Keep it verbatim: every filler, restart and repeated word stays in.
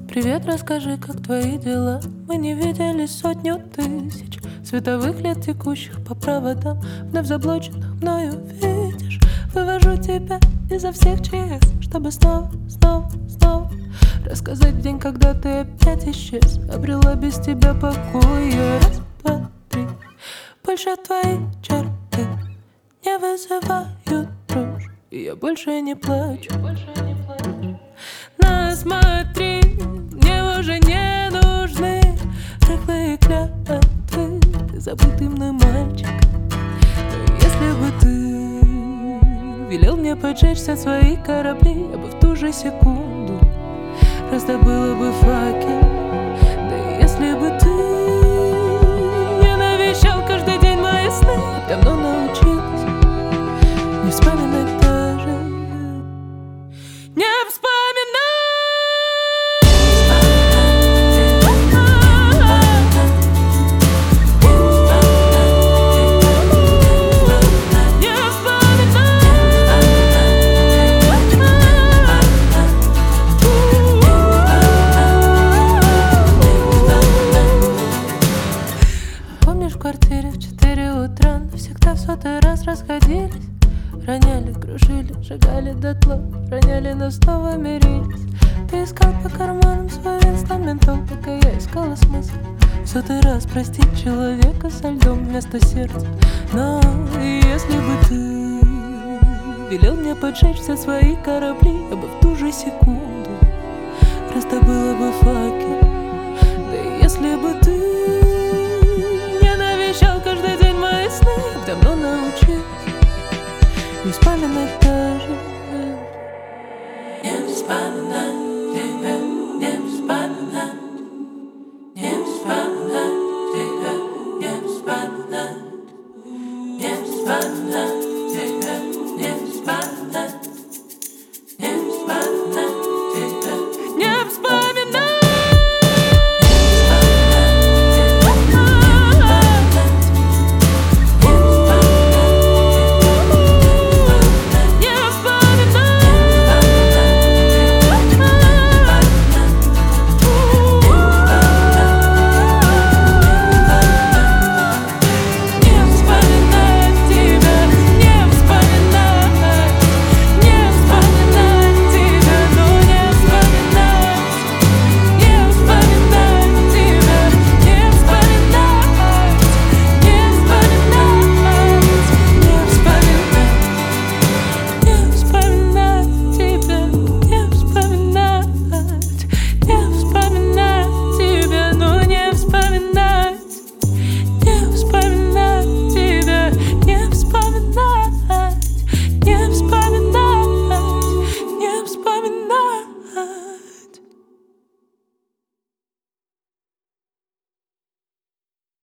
Привет, расскажи, как твои дела? Мы не виделись сотню тысяч световых лет, текущих по проводам, вновь заблоченных мною, видишь? Вывожу тебя изо всех ЧС, чтобы снова, снова, снова рассказать день, когда ты опять исчез. Обрела без тебя покоя. Раз, два, три. Больше твои черты не вызывают дрожь, и я больше не плачу. На, смотри, мне уже не нужны рыхлые клятвы, забытый мной мальчик. Но если бы ты велел мне поджечь все свои корабли, я бы в ту же секунду раздобыла бы факел. Да и если бы ты не навещал каждый день мои сны, я давно научилась не вспоминать даже, не вспоминать. В квартире в четыре утра навсегда в сотый раз расходились. Роняли, крушили, сжигали дотла, роняли, но снова мирились. Ты искал по карманам свой инструментал, пока я искала смысл в сотый раз простить человека со льдом вместо сердца. Но если бы ты велел мне поджечь все свои корабли, я бы в ту же секунду раздобыла бы факел. Да и если бы ты каждый день мои сны, давно научилась не вспоминать так.